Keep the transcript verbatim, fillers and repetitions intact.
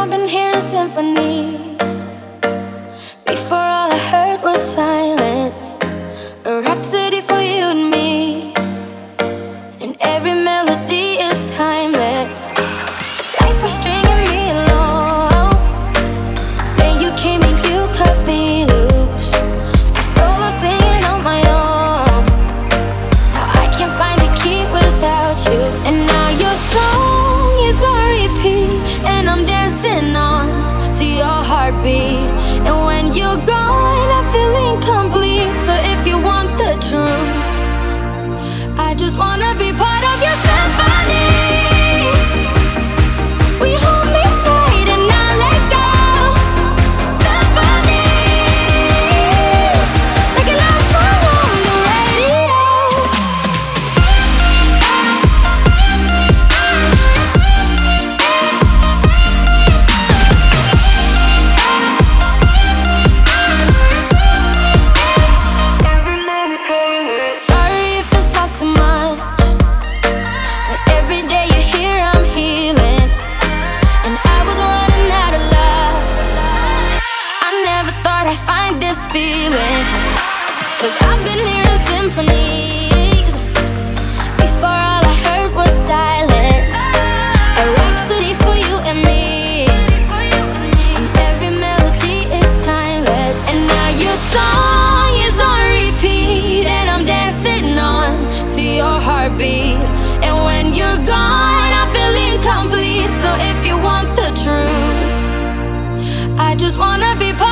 I've been hearing symphonies. Before all I heard was silence. A rhapsody for you and me. And every melody is timeless. Life was stringing me along. Then you came and you cut me loose. I'm solo singing on my own. Now I can't find a key without you. And now your song is on repeat, and I'm dancing on to your heartbeat. And when you're gone, I feel incomplete. So if you want the truth, I just wanna be part of your symphony. We hold me tight and not let go. Symphony, like a love song on the radio. Sorry if it's all too much, but every day you're here I'm healing. And I was running out of love. I never thought I'd find this feeling. Cause I've been hearing symphonies. Before all I heard was silence. A rhapsody for you and me. And every melody is timeless. And now your song is on repeat, and I'm dancing on to your heartbeat. And when you're gone, I feel incomplete. So if you want the truth, I just wanna be part